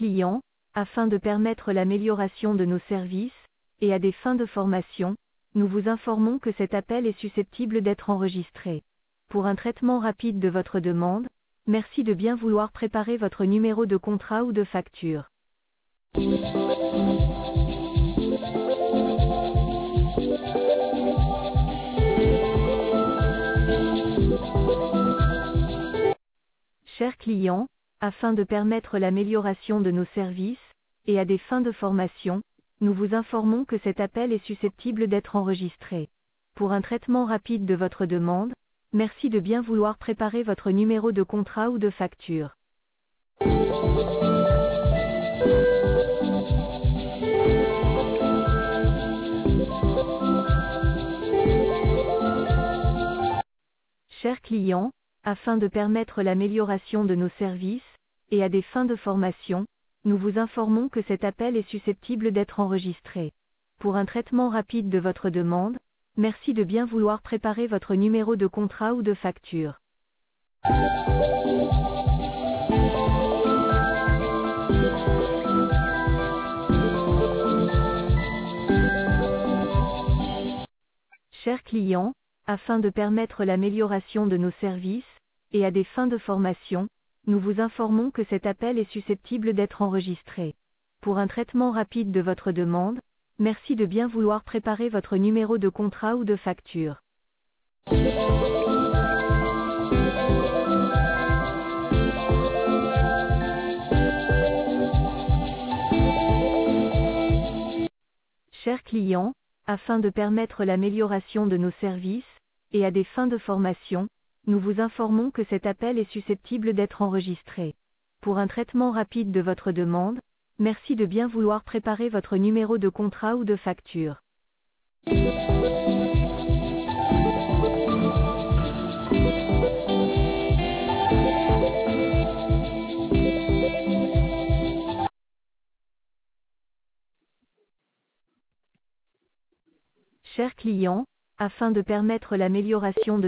clients, afin de permettre l'amélioration de nos services, et à des fins de formation, nous vous informons que cet appel est susceptible d'être enregistré. Pour un traitement rapide de votre demande, merci de bien vouloir préparer votre numéro de contrat ou de facture. Chers clients, afin de permettre l'amélioration de nos services, et à des fins de formation, nous vous informons que cet appel est susceptible d'être enregistré. Pour un traitement rapide de votre demande, merci de bien vouloir préparer votre numéro de contrat ou de facture. Chers clients, afin de permettre l'amélioration de nos services, et à des fins de formation, nous vous informons que cet appel est susceptible d'être enregistré. Pour un traitement rapide de votre demande, merci de bien vouloir préparer votre numéro de contrat ou de facture. Chers clients, afin de permettre l'amélioration de nos services, et à des fins de formation, nous vous informons que cet appel est susceptible d'être enregistré. Pour un traitement rapide de votre demande, merci de bien vouloir préparer votre numéro de contrat ou de facture. Chers clients, afin de permettre l'amélioration de nos services, et à des fins de formation, nous vous informons que cet appel est susceptible d'être enregistré. Pour un traitement rapide de votre demande, merci de bien vouloir préparer votre numéro de contrat ou de facture. Chers clients, afin de permettre l'amélioration de